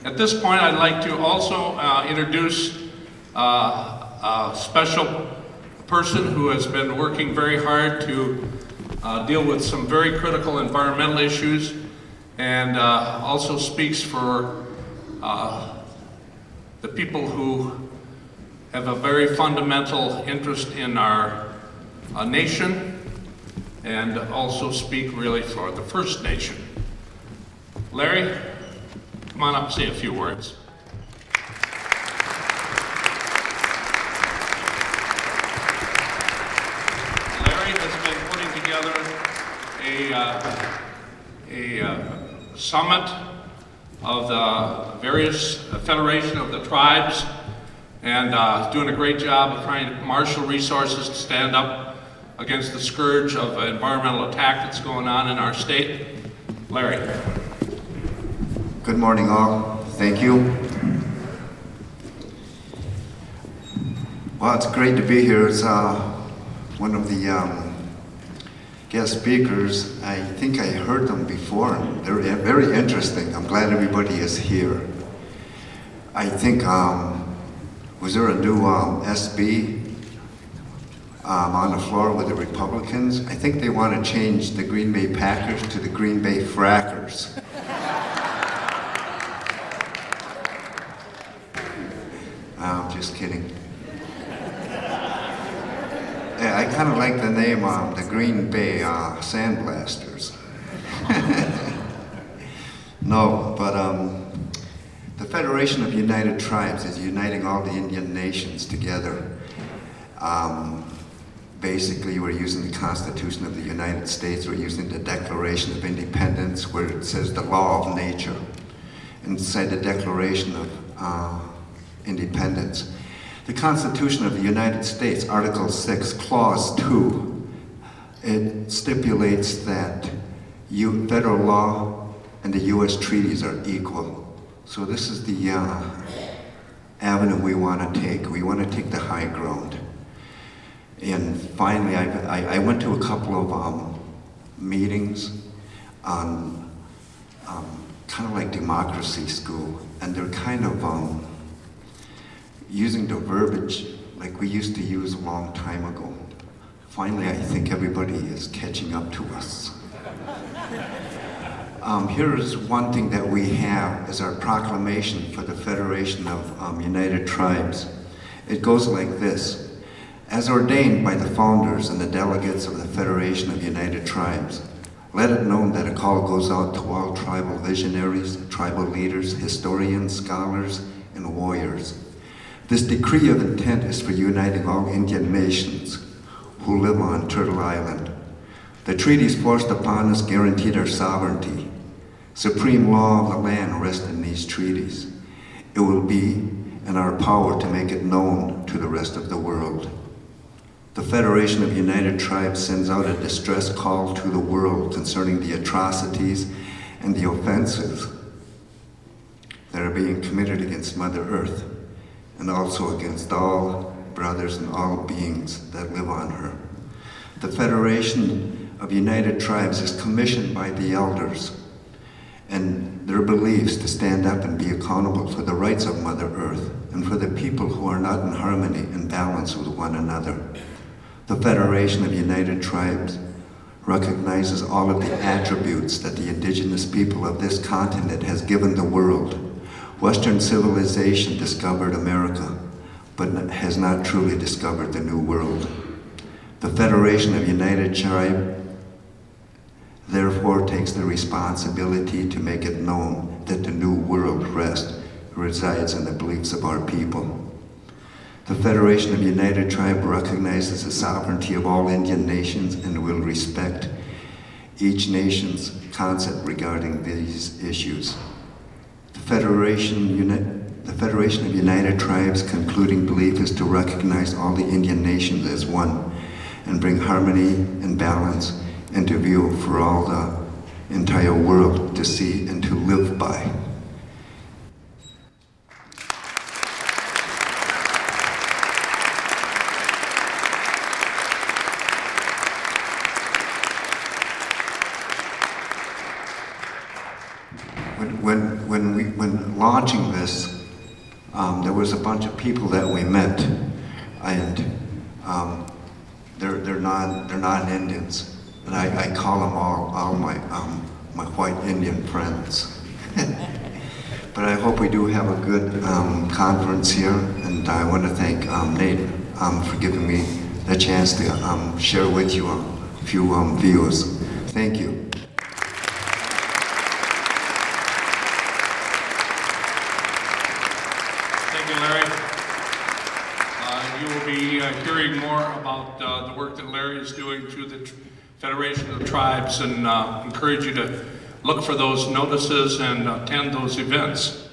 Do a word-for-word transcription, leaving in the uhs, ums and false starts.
At this point, I'd like to also uh, introduce uh, a special person who has been working very hard to uh, deal with some very critical environmental issues, and uh, also speaks for uh, the people who have a very fundamental interest in our uh, nation, and also speak really for the First Nation. Larry, come on up and say a few words. Larry has been putting together a, uh, a uh, summit of the various uh, Federation of the Tribes, and uh, doing a great job of trying to marshal resources to stand up against the scourge of environmental attack that's going on in our state. Larry. Good morning, all. Thank you. Well, it's great to be here. It's uh, one of the um, guest speakers. I think I heard them before. They're very interesting. I'm glad everybody is here. I think, um, was there a new um, S B um, on the floor with the Republicans? I think they want to change the Green Bay Packers to the Green Bay Frackers. I'm just kidding. Yeah, I kind of like the name, um, the Green Bay uh, Sandblasters. No, but um, the Federation of United Tribes is uniting all the Indian nations together. Um, basically, we're using the Constitution of the United States, we're using the Declaration of Independence, where it says the law of nature. Inside the Declaration of uh, Independence. The Constitution of the United States, Article six, Clause two, it stipulates that U federal law and the U S treaties are equal. So this is the uh, avenue we want to take. We want to take the high ground. And finally, I, I, I went to a couple of um, meetings on um, kind of like democracy school, and they're kind of um, using the verbiage like we used to use a long time ago. Finally, I think everybody is catching up to us. Um, here is one thing that we have as our proclamation for the Federation of um, United Tribes. It goes like this: as ordained by the founders and the delegates of the Federation of United Tribes, let it known that a call goes out to all tribal visionaries, tribal leaders, historians, scholars, and warriors. This decree of intent is for uniting all Indian nations who live on Turtle Island. The treaties forced upon us guaranteed our sovereignty. Supreme law of the land rests in these treaties. It will be in our power to make it known to the rest of the world. The Federation of United Tribes sends out a distress call to the world concerning the atrocities and the offenses that are being committed against Mother Earth, and also against all brothers and all beings that live on her. The Federation of United Tribes is commissioned by the elders and their beliefs to stand up and be accountable for the rights of Mother Earth and for the people who are not in harmony and balance with one another. The Federation of United Tribes recognizes all of the attributes that the indigenous people of this continent has given the world. Western civilization discovered America, but has not truly discovered the New World. The Federation of United Tribes therefore takes the responsibility to make it known that the New World rest resides in the beliefs of our people. The Federation of United Tribes recognizes the sovereignty of all Indian nations and will respect each nation's concept regarding these issues. The Federation, Uni- the Federation of United Tribes' concluding belief is to recognize all the Indian nations as one and bring harmony and balance into view for all the entire world to see and to live by. When, when, when, we, when in launching this, um, there was a bunch of people that we met, and um, they're they're non they're non-Indians, and I, I call them all all my um, my white Indian friends. But I hope we do have a good um, conference here, and I want to thank um, Nate um, for giving me the chance to um, share with you a few um, views. Thank you. Thank you, Larry. Uh, you will be uh, hearing more about uh, the work that Larry is doing through the Federation of Tribes, and uh, encourage you to look for those notices and attend those events.